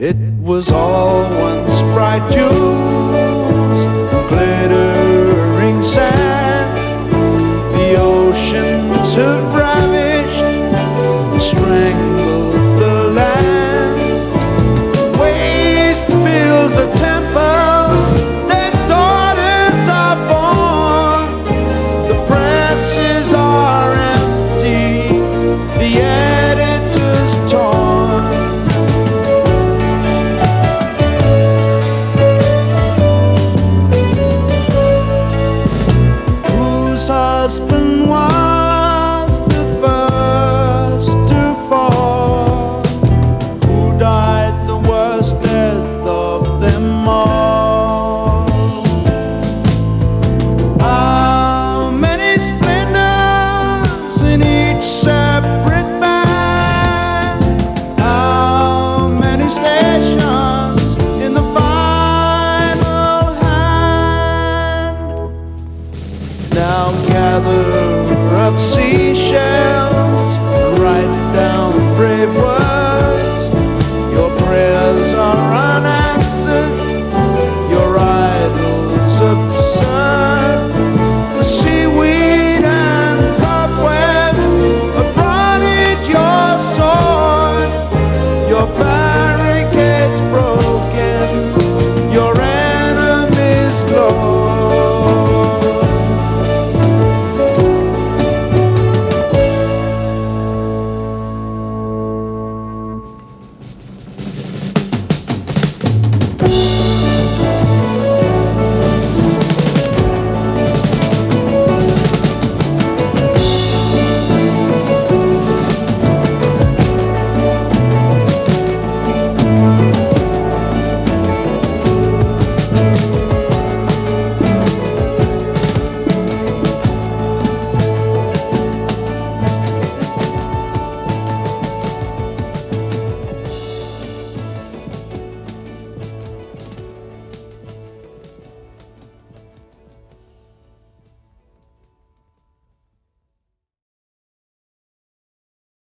It was all once bright jewels, glittering sand. The oceans have ravished and strangled the land. Waste fills the temples, their daughters are born. The presses are empty, the editor's torn. Whose husband was the first to fall? Who died the worst death of them all? How many splendors in each separate band? How many stations in the final hand? Now gather of seashells